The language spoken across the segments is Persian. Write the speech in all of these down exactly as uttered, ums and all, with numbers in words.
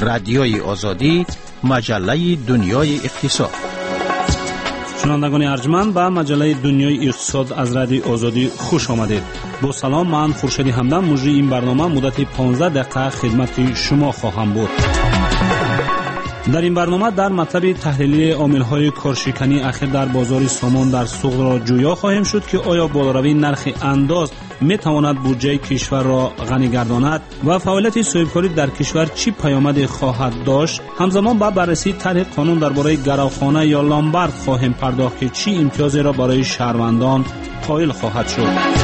رادیوی آزادی، مجله دنیای اقتصاد. شنوندگان ارجمند، به مجله دنیای اقتصاد از رادیوی آزادی خوش آمدید. با سلام، من خورشید همدان مجری این برنامه مدت پانزده دقیقه خدمت شما خواهم بود. در این برنامه در مطلب تحلیلی عامل‌های کارشکنی اخیر در بازار سامان در سوق را جویا خواهیم شد که آیا بالاروی نرخ انداز میتواند بودجه کشور را غنی گرداند و فعالیت صاحبکاری در کشور چی پیامد خواهد داشت. همزمان با بررسی طرح قانون درباره گروخانه یا لامبرد خواهیم پرداخت که چی امتیازی را برای شهروندان قائل خواهد شد.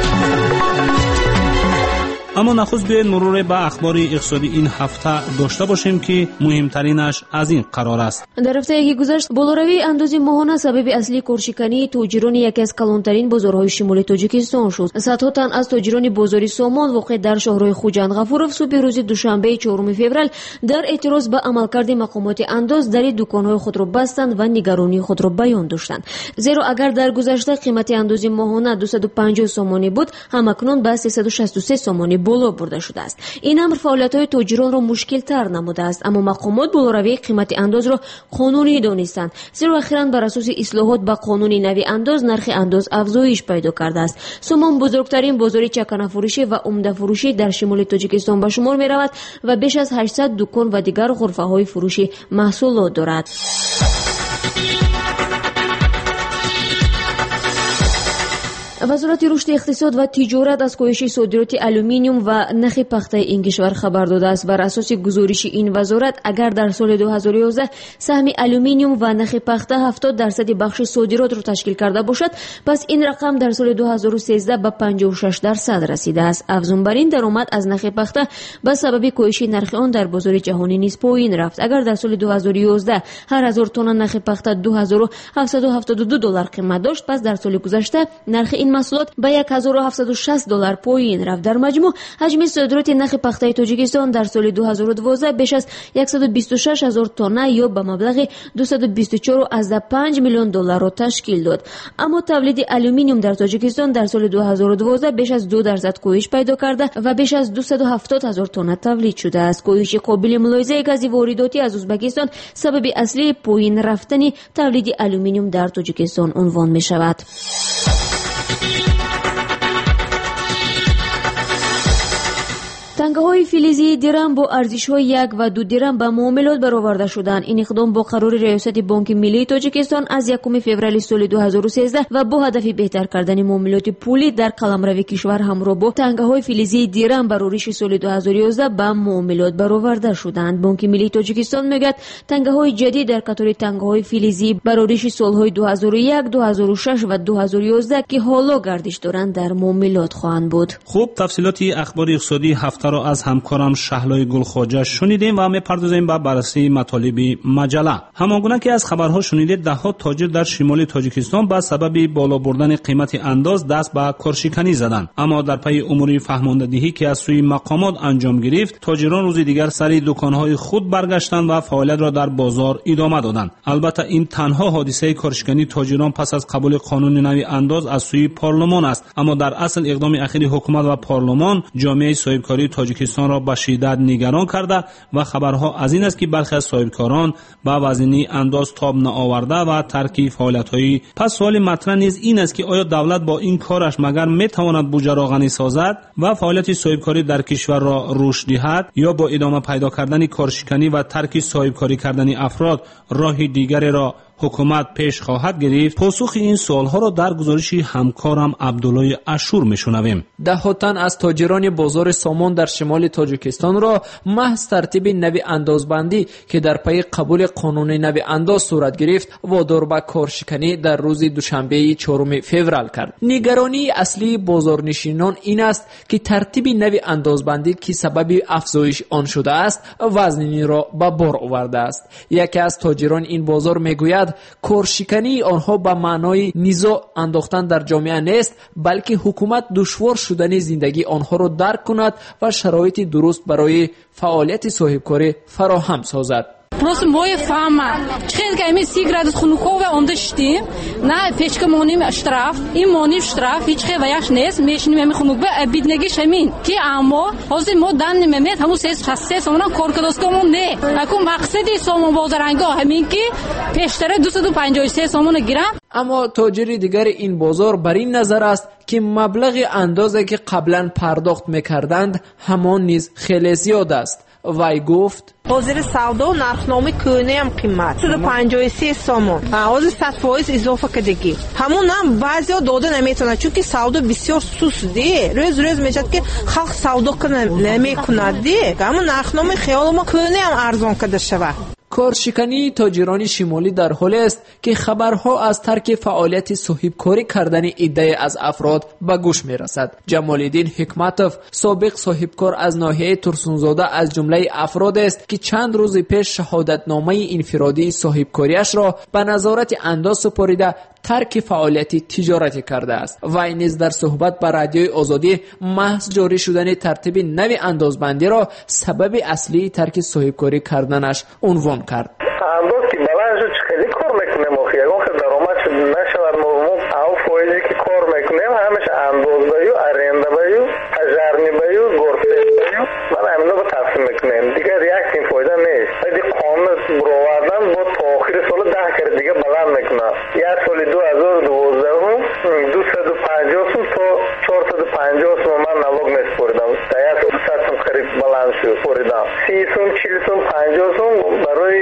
اما نخست بیاید مرور به اخبار اقتصادی این هفته داشته باشیم که مهمترینش از این قرار است. در هفته که گذشت بالاروی انداز ماهانه سبب اصلی کارشکنی تاجران یکی از کلانترین بازارهای شمالی تاجیکستان شد. صدها تن از تاجران بازار سامان واقع در شهرهای خوجند غفورов صبح روز دوشنبه چهارم فوریه در اعتراض به عملکرد مقامات انداز در دکانهای خود را بستند و نگرانی خود را بیان داشتند. زیرا اگر در گذشته قیمت انداز ماهانه دویست و پنجاه سامانی بود، همکنون به سیصد و شصت و سه سامانی بالا برده شده است. این امر فعالیت‌های تاجران را مشکل تر نموده است، اما مقامات بالاروی قیمت انداز را قانونی دانستند، زیرا اخیراً بر اساس اصلاحات به قانون نوی انداز نرخ انداز افزایش پیدا کرده است. سامان بزرگترین بازار چکنه فروشی و عمده فروشی در شمال تاجیکستان به شمار می رود و بیش از هشتصد دکان و دیگر غرفه‌های فروشی محصولات دارد. وزارت رشد اقتصاد و تجارت از کاهش صادرات آلومینیوم و نرخ پخته این کشور خبر داده است. بر اساس گزارش این وزارت، اگر در سال دو هزار و یازده سهم آلومینیوم و نرخ پخته هفتاد درصد بخش صادرات را تشکیل کرده باشد، پس این رقم در سال دو هزار و سیزده به پنجاه و شش درصد رسیده است. افزون بر این، درآمد از نرخ پخته به سبب کاهش نرخ آن در بازار جهانی نیز پایین رفت. اگر در سال دو هزار و یازده هر هزار تن نرخ پخته دو هزار و هفتصد و هفتاد و دو دلار قیمت داشت، پس در سال گذشته نرخ این محصولات به هزار و هفتصد و شصت دلار پایین رفت. در مجموع حجم صادرات نرخ پخته تاجیکستان در سال دو هزار و دوازده بیش از صد و بیست و شش هزار تن یا به مبلغ دویست و بیست و چهار و پنج میلیون دلار را تشکیل داد. اما تولید آلومینیوم در تاجیکستان در سال دو هزار و دوازده بیش از دو درصد کاهش پیدا کرده و بیش از دویست و هفتاد هزار تن تولید شده است. کاهش قابل ملاحظه از وارداتی از ازبکستان سبب اصلی پایین رفتن تولید آلومینیوم در تاجیکستان عنوان می شود. تنگه‌های فلزی درم با ارزش‌های یک و دو درم به معاملات برآورده شدند. این اقدام با قرار ریاست بانک ملی تاجیکستان از یکم فوریه سال دو هزار و سیزده و با هدف بهتر کردن معاملات پولی در قلمرو کشور همراه با تنگه‌های فلزی درم برای سال دو هزار و یازده به معاملات برآورده شدند. بانک ملی تاجیکستان میگوید تنگه‌های جدید در قطار تنگه‌های فلزی برای سال‌های دو هزار و یک، دو هزار و شش و دو هزار و یازده که حالا گردش دارند در معاملات خواهند بود. خوب، تفصیلات اخبار اقتصادی هفته را از همکارم شهلای گلخواجه شنیدیم و می‌پردازیم به بررسی مطالب مجله. همانگونه که از خبرها شنیدید، ده‌ها تاجر در شمال تاجیکستان به سبب بالا بردن قیمت انداز دست به کارشکنی زدند. اما در پی امور فهماندهی که از سوی مقامات انجام گرفت، تاجران روز دیگر سر دکان‌های خود برگشتند و فعالیت را در بازار ادامه دادند. البته این تنها حادثه کارشکنی تاجران پس از قبول قانون نوی انداز از سوی پارلمان است، اما در اصل اقدام اخیر حکومت و پارلمان جامعه صاحبکاری تاجیکستان را به شدت نگران کرده و خبرها از این است که برخی از صاحبکاران به وزنی انداز تاب نآورده و ترک فعالیت‌های. پس سوال مطرح نیز این است که آیا دولت با این کارش مگر میتواند بودجه را غنی سازد و فعالیت صاحبکاری در کشور را رشد دهد، یا با ادامه پیدا کردن کارشکنی و ترک صاحبکاری کردن افراد راه دیگری را حکومت پیش خواهد گرفت؟ پاسخ این سوالها را در گزارش همکارم عبدالله اشور میشنویم. ده ها تن از تاجران بازار سامان در شمال تاجیکستان را محض ترتیب نوی اندازبندی که در پی قبول قانون نوی انداز صورت گرفت وادار به کارشکنی در روز دوشنبه چهارم فوریه کرد. نگرانی اصلی بازارنشینان این است که ترتیب نوی اندازبندی که سبب افزایش آن شده است وزنی را به بار آورده است. یکی از تاجران این بازار میگوید کارشکنی آنها به معنای نزاع انداختن در جامعه نیست، بلکه حکومت دشوار شدن زندگی آنها را درک کند و شرایط درست برای فعالیت صاحبکاری فراهم سازد. просто моя фама чхел гайми سی градус хунукова онда штим на печка моним штраф и моним штраф ҳеҷ хел ваяш нест мешиним ами хунукба биднаги шамин ки аммо ҳозир мо дан немемед ҳамун се се сомона коркадоскамон не аку мақсади сомон бозаранго ҳамин ки пештара дуйсад و پنجاه و سه сомона гирам. اما تاجر دیگر این بازار بر این نظر است که مبلغ اندازه که قبلا پرداخت میکردند همان نیز خیلی زیاد است. وای گفت حاضر سودا نرخنامه کونه هم قیمت صد و پنجاه و سه سومون حاضر صد فایز اضافه کردگی همون هم بعضیا داده نمیتونه چون که سودا بسیار سوس دی روز روز میشد که خلق سودا کنه نمیکند دی همون نرخنامه خیال ما کونه هم ارزان کرده شود. کارشکنی تاجران شمالی در حال است که خبرها از ترک فعالیت صاحبکاری کردن عده از افراد به گوش می رسد. جمال الدین حکمتوف سابق صاحبکار از ناحیه ترسونزاده از جمله افراد است که چند روز پیش شهادتنامه انفرادی صاحبکاریش را به نظارت انداز سپاریده ترک فعالیت تجارتی کرده است. وی نیز در صحبت با رادیوی آزادی محض جاری شدن ترتیب نوی اندازبندی را سبب اصلی ترک صاحبکاری کردنش عنوان کرد. انداز که بلند شد خیلی کار میکنیم و یگان خیلی درآمد شد نشود ما او فایزی که کار میکنیم همش انداز بایو ارنده بایو تجارنی بایو گرفته بایو من همینو با تقسیم میکنیم دیگه ریاکت این فایده نیست. ولی قانون برآوردن با تا آخر سال ده کرد دیگه بلند میکنه. یک سال دو هزار و دوازده هم دویست و پنجاه تا چهارصد و پنجاه من نالوگ نسپردم. دیگر صد سوم قریب بلند شد سپردم. سی سوم چهل سوم پنجاه سوم برای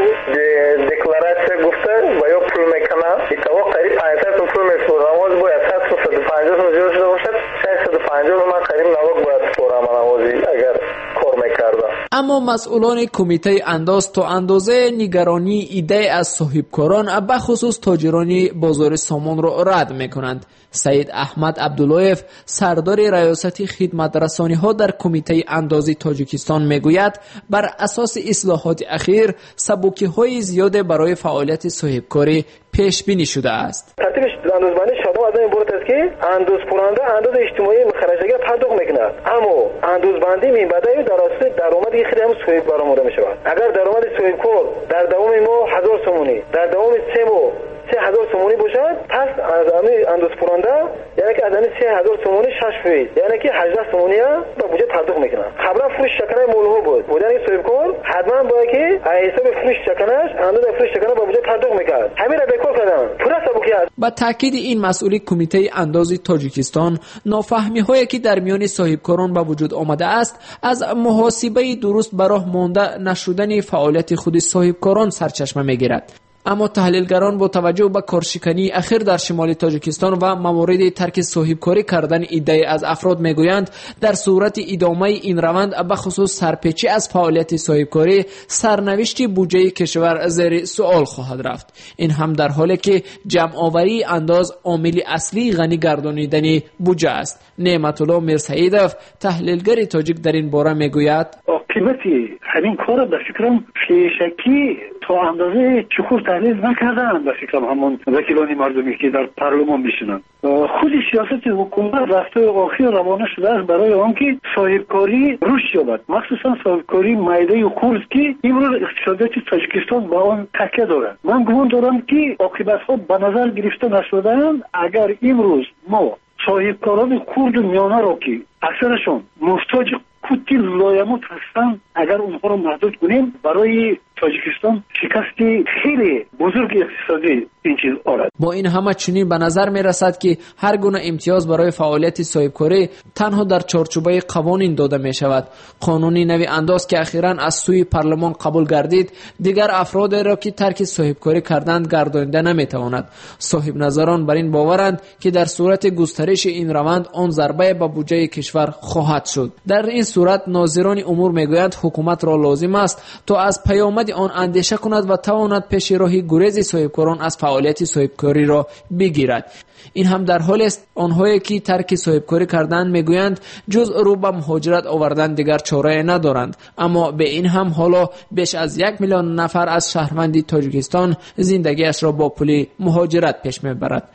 دکلاراسیون گفته باید پول میکنه. ایتوا قریب پانصد سوم پول میسپردم. آواز باید صد و صد و پنجاه سوم زیاد شده باشد. ششصد و پنجاه من قریب نالوگ باید سپردم آوازی اگر کار میکردم. اما مسئولان کمیته انداز تا اندازه نگرانی ایده از صاحبکاران به خصوص تاجران بازار سامان را رد میکنند. سید احمد عبداللهیف سردار ریاست خدمت رسانی ها در کمیته اندازی تاجیکستان میگوید بر اساس اصلاحات اخیر سبکی های زیاده برای فعالیت صاحبکاری پیش بینی شده است. ترتیب اندازبندی شده از این عبارت است که انداز پرنده انداز اجتماعی خرجگی پرداخت میکند، اما اندازبندی میبده در اساس درآمد خیلی هم صاحبکار برآورده میشود. اگر درآمد صاحبکار در دوام ماه هزار سومونی در دوام سه ماه سه هزار سومونی باشد، پس از همین انداز پرنده یعنی که از همین سه هزار سومونی شش فیصد یعنی که هجده سومونی به بودجه پرداخت میکنه. قبلا فروش چکنه مولها بود بودن این صاحبکار حتما باید که حساب فروش چکنش انداز فروش چکنه به بودجه پرداخت میکرد. همین را بیکار کردن. پورا سبکی است. با تاکید این مسئول کمیته اندازی تاجیکستان نافهمی هایی که در میان صاحبکاران به وجود آمده است از محاسبه درست به راه مانده نشدن فعالیت خود صاحبکاران سرچشمه میگیرد. اما تحلیلگران با توجه به کارشکنی اخیر در شمال تاجیکستان و موارد ترک صاحبکاری کردن ایده از افراد میگویند در صورت ادامه این روند به خصوص سرپیچی از فعالیت صاحبکاری سرنوشت بودجه کشور زیر سوال خواهد رفت. این هم در حالی که جمع آوری انداز عامل اصلی غنی گردانیدن بودجه است. نعمت الله میرسعیدوف تحلیلگر تاجیک در این باره میگوید قیمتی همین کار به فکرم پیشکی تا اندازه چخور تحلیل نکردن. به فکرم همون وکیلان مردمی که در پارلمان میشنن خود سیاست حکومت رفته آخر روانه شده است برای آنکه صاحبکاری رشد یابد، مخصوصا صاحبکاری میده و خرد که امروز اقتصادیات تاجیکستان با آن تکیه دارد. من گمان دارم که عاقبت‌ها به نظر گرفته نشده‌اند. اگر امروز ما صاحبکاران خرد و میانه را که اکثرشون محتاج کوتی لایموت هستند اگر اونها رو محدود کنیم برای تاجیکستان شکستی خیلی بزرگ اقتصادی این چیز آرد. با این همه چنین به نظر می رسد که هر گونه امتیاز برای فعالیت صاحبکاری تنها در چارچوبه قوانین داده می شود. قانونی نوی انداز که اخیراً از سوی پارلمان قبول گردید دیگر افراد را که ترک صاحبکاری کردند گردانده نمی تواند. صاحب نظران بر این باورند که در صورت گسترش این روند آن ضربه به بودجه کشور خواهد شد. در این صورت ناظران امور میگویند حکومت را لازم است تا از پیامد آن اندیشه کند و تواند پیش راهی گریز صاحبکاران از فعالیت صاحبکاری را بگیرد. این هم در حال است آنهایی که ترک صاحبکاری کردند میگویند جز رو به مهاجرت آوردن دیگر چاره ندارند. اما به این هم حالا بیش از یک میلیون نفر از شهروندی تاجیکستان زندگیش را با پول مهاجرت پیش میبرد.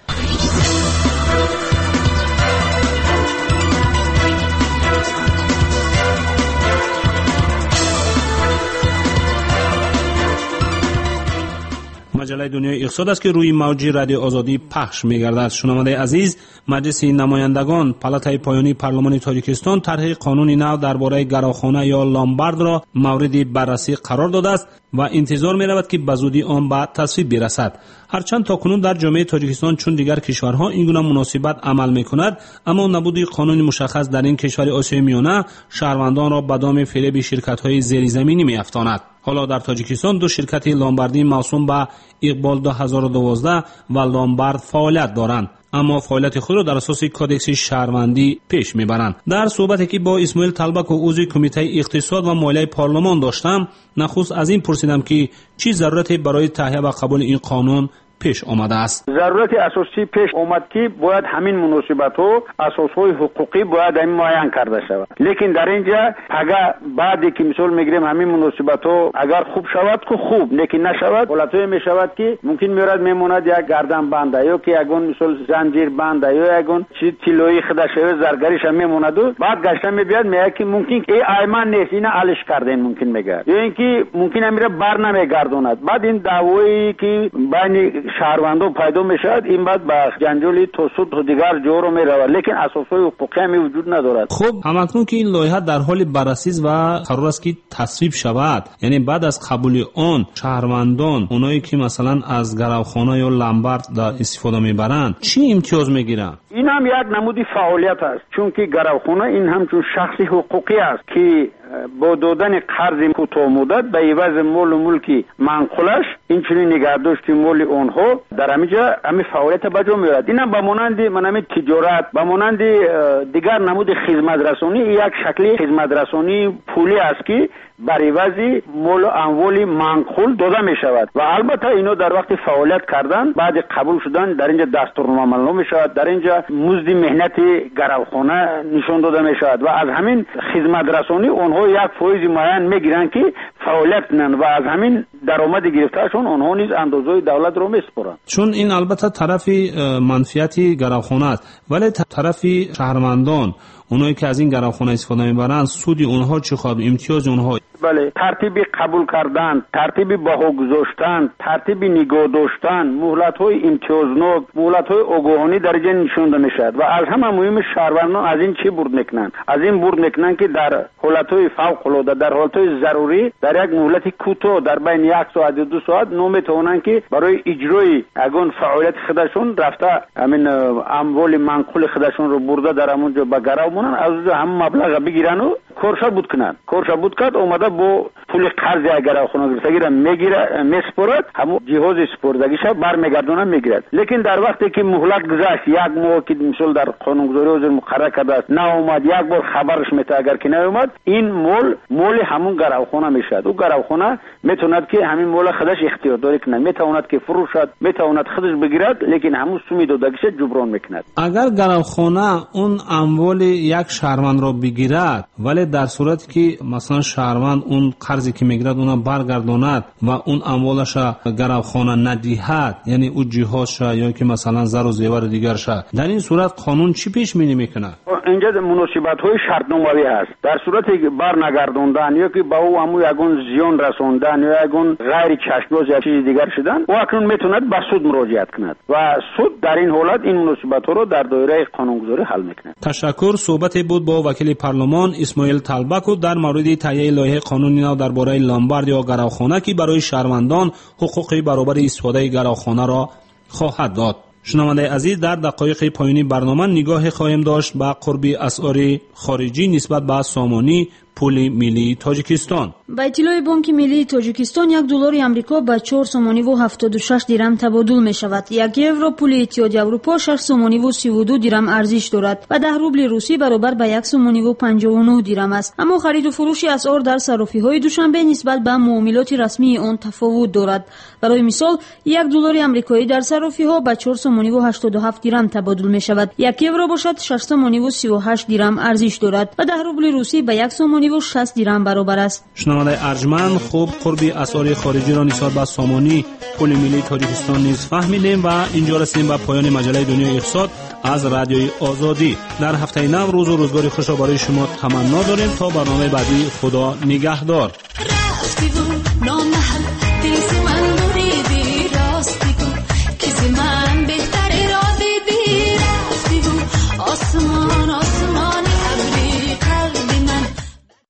مجله دنیای اقتصاد است که روی موج رادیو آزادی پخش می‌گردد. شنونده عزیز، مجلس نمایندگان پالاتای پایانی پارلمان تاجیکستان طرح قانون نو درباره گروخانه یا لامبارد را مورد بررسی قرار داده است و انتظار می‌رود که بزودی آن به تصویب برسد. هرچند تاکنون در جامعه تاجیکستان چون دیگر کشورها این گونه مناسبت عمل می‌کند، اما نبود قانون مشخص در این کشور آسیای میانه شهروندان را به دام فریب شرکت‌های زیرزمینی می‌افشاند. حالا در تاجیکستان دو شرکت لامباردی موسوم به اقبال دو هزار و دوازده و لامبارد فعالیت دارند، اما فعالیت خود را در اساس کدکس شهروندی پیش میبرند. در صحبتی که با اسماعیل طلبک و عضو کمیته اقتصاد و مالیه پارلمان داشتم، نخست از این پرسیدم که چی ضرورتی برای تهیه و قبول این قانون پیش آمده است. ضرورت اساسی پیش آمد که باید همین مناسبت ها اساسهای حقوقی باید همین معین کرده شود. لیکن در اینجا اگر بعدی که مثال میگیریم همین مناسبت ها اگر خوب شود که خوب، لیکن نشود حالتایی میشود که ممکن میراد میموند یک گردن بنده یا که یگون مثال زنجیر بنده یا یگون چی تیلوی خداش زرگریش هم میموند و بعد گشتن میبیاد میگه که ممکن ای ایمان نیست اینا علش کردن ممکن میگه یا اینکه ممکن میره بر نمیگردوند. بعد این دعوایی که بین شهروندان پیدا میشد این بعد با جنجالی توسط و دیگر جور میرود، لیکن اساسای حقوقی هم وجود ندارد. خب همکنون که این لایحه در حال بررسی و قرار است که تصویب شود، یعنی بعد از قبول آن شهروندان اونایی که مثلا از گروخانه یا لامبارد در استفاده میبرند چی امتیاز میگیرن؟ این هم یک نمودی فعالیت است، چون که گروخانه این همچون شخصی حقوقی است که با دادن قرض کوتاه مدت به عوض مال و ملکی منقولش این چنین نگهداشت مال اونها در همینجا همین فعالیت به جا میاد. این هم به مانند منم تجارت، به مانند دیگر نمود خدمت رسانی یک شکلی خدمت رسانی پولی است که بر عوض مال و اموال منقول داده می شود و البته اینو در وقت فعالیت کردن بعد قبول شدن در اینجا دستورنامه معلوم می شود، در اینجا مزد مهنت گروخانه نشان داده می شود و از همین خدمت رسانی اونها یک فایز معین میگیرن که فعالیت کنن و از همین درآمد گرفتهشون اونها نیز اندازه دولت رو میسپارن. چون این البته طرف منفعتی گروخانه است، ولی طرف شهروندان اونایی که از این گروخانه استفاده میبرن سودی اونها چه خواهد؟ امتیاز اونها؟ بله، ترتیب قبول کردن، ترتیب بها گذاشتن، ترتیب نگاه داشتن، مهلت‌های امتیازناک، مهلت‌های آگاهانه در جای نشانده میشد و از همه مهم شهروندان از این چی برد میکنن؟ از این برد میکنن که در حالت‌های فوق‌العاده، در حالت‌های ضروری در یک مهلت کوتاه در بین یک ساعت و دو ساعت نمیتونن که برای اجرای اگون فعالیت خودشون رفته همین اموال منقول خودشون رو برده در همونجا به گرو مونن، از هم مبلغ بگیرن و کارش بود کنن. کارش بود کرد اومده با پول قرض اگر خونه گرفتگی را میگیره میسپرد، همون جهاز سپردگیش برمیگردونه میگیرد. لیکن در وقتی که مهلت گذشت یک ماه که مثلا در قانونگذاری وزیر مقرر کرده است نه اومد، یک بار خبرش میته اگر که نیومد این مال مال همون گروخانه میشد. او گروخانه میتوند که همین مال خودش اختیارداری کنه، میتواند که فروشد، میتواند خودش بگیرد، لیکن همون سومی دادگیش جبران میکند. اگر گروخانه اون اموال یک شهروند را بگیرد ولی در صورتی که مثلا شهروند اون قرضی که میگیرد اونا برگرداند و اون اموالش گروخانه ندهد، یعنی او جهازش یا که مثلا زر و زیور دیگرش، در این صورت قانون چی پیش بینی میکنه؟ اینجا مناسبت های شرطنامه‌ای هست. در صورتی که برنگرداندن یا که با او همو یگون زیان رساندن یا یگون غیر چشم‌داز یا چیز دیگر شدن، او اکنون میتوند به سود مراجعت کند و سود در این حالت این مناسبت ها رو در دایره قانونگذاری حل میکنه. تشکر. صحبت بود با وکیل پارلمان اسماعیل طلبک در مورد تهیه لایحه قانونی نو درباره لامبارد یا گروخانه که برای شهروندان حقوق برابر استفاده گروخانه را خواهد داد. شنونده عزیز، در دقایق پایانی برنامه نگاه خواهیم داشت به قرب اسعار خارجی نسبت به سامانی پول ملی تاجیکستان. با اطلاع بانک ملی تاجیکستان یک دلار آمریکا با چهار سومانی و هفتاد و شش درم تبادل می شود. یک یورو پول اتحادیه اروپا شش سومانی و سی و دو درم ارزش دارد و ده روبل روسی برابر به یک سومانی و پنجاه و نه درم است. اما خرید و فروش اسعار در صرافی های دوشنبه نسبت به معاملات رسمی آن تفاوت دارد. برای مثال یک دلار آمریکایی در صرافی ها با چهار سومانی و هشتاد و هفت درم تبادل می شود. یک یورو باشد شش سومانی و سی و هشت درم ارزش دارد و ده روبل روسی به یک سومانی و شصت درم برابر است. شنونده ارجمند، خوب قرب اسعار خارجی را نسبت به سامانی پول ملی تاجیکستان نیز فهمیدیم و اینجا رسیدیم به پایان مجله دنیای اقتصاد از رادیوی آزادی. در هفته نو روز و روزگار خوش برای شما تمنا داریم. تا برنامه بعدی، خدا نگهدار.